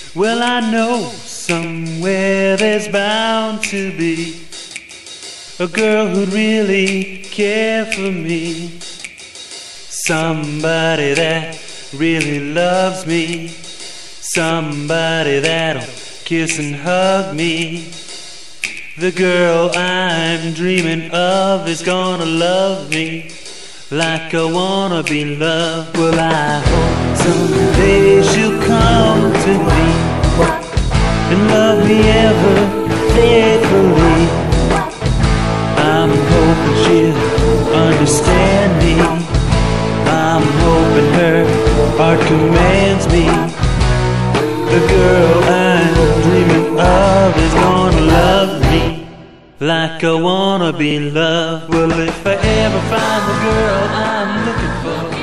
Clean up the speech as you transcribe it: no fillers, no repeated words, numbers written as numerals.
Well, I know somewhere there's bound to be a girl who'd really care for me, somebody that really loves me, somebody that'll kiss and hug me. The girl I'm dreaming of is gonna love me like I wanna be loved. Well, I hope someday she'll come to me and love me ever faithfully. I'm hoping she'll understand me. I'm hoping her heart commands me. The girl I'm dreaming of is gonna love me like I wanna be loved. Well, if I ever find the girl I'm looking for,